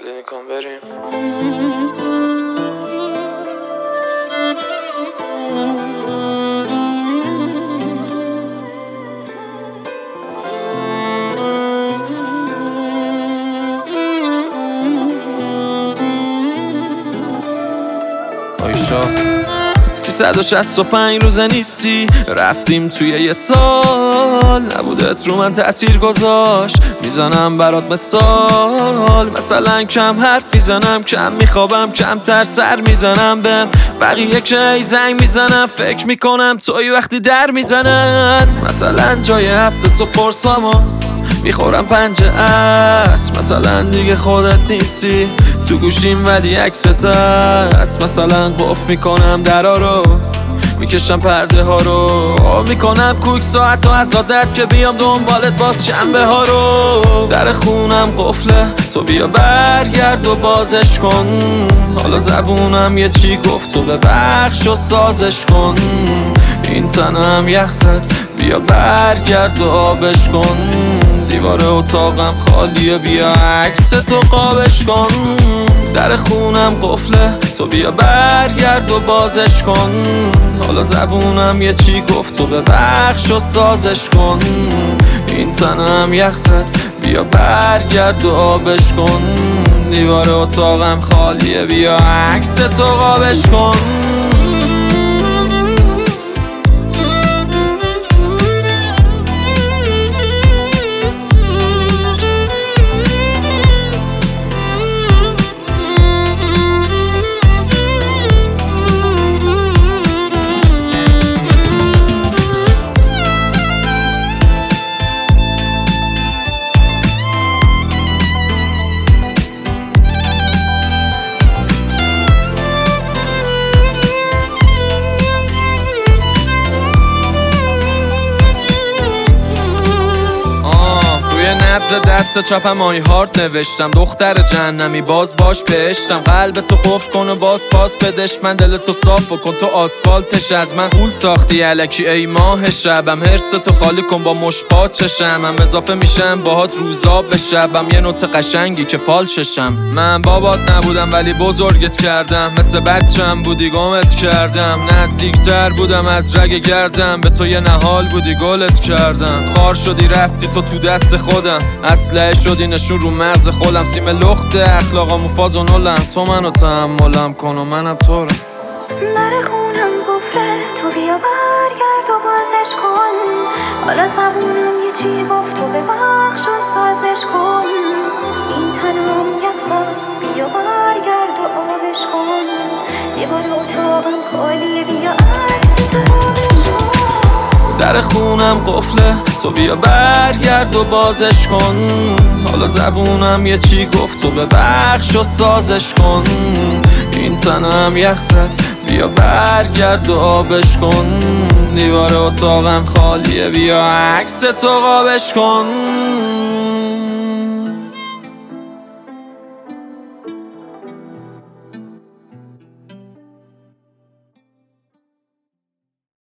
خالی کن بریم. آیشا 365 روزه نیستی، رفتیم توی یه سال، نبودت رو من تأثیر گذاشت. میزنم برات مثلا کم حرف میزنم، کم میخوابم، کمتر سر میزنم بهم. بقیه که زنگ میزنم فکر میکنم توی وقتی در میزنن. مثلا جای هفته صبح پرسامو میخورم 5 عصر، مثلا دیگه خودت نیستی تو گوشیم ولی عکست هست. مثلا قفل میکنم درا رو، میکشم پرده ها رو، میکنم کوک ساعت و از عادت که بیام دنبالت باز شنبه ها رو. در خونم قفله، تو بیا برگرد و بازش کن. حالا زبونم یه چی گفت تو ببخش و سازش کن. این تنم یخ زد، بیا برگرد و آبش کن. دیوار اتاقم خالیه، بیا عکس تو قابش کن. در خونم قفله، تو بیا برگرد و بازش کن. حالا زبونم یه چی گفت تو ببخش و سازش کن. این تنم یخ زد، بیا برگرد و آبش کن. دیوار اتاقم خالیه، بیا عکس تو قابش کن. نبض دست چپم آی هارت نوشتم، دختر جهنمی باز باش بهشتم. قلب تو قفل کن و باز پاس بدش، من دل تو صاف کن تو آسفالتش. از من غول ساختی الکی ای ماه شبم، حرس تو خالی کن با مشپات چشمم. اضافه میشم باهات روزا به شبم، یه نوت قشنگی که فالششم. من بابات نبودم ولی بزرگت کردم، مثل بچم بودی گمت کردم. نزدیکتر بودم از رگ گردم، به تو یه نهال بودی گلت کردم. خار شدی رفتی تو دست خودم، اسلحه شدی نشون رو مغز خودم. سیم لخت اخلاقامو فاز و نولم، تو منو تحملم کن و منم تو رو. در خونم گفته تو بیا برگرد و بازش کن. حالا زبونم یه چی گفت تو ببخش و سازش کن. این تنم یک زد، بیا برگرد و آبش کن. دیوار اتاقم خالیه، بیا عکس تو آبش کن. در خونم قفله، تو بیا برگرد و بازش کن. حالا زبونم یه چی گفت تو ببخش و سازش کن. این تنم یخ زد، بیا برگرد و آبش کن. دیوار اتاقم خالیه، بیا عکس تو قابش کن.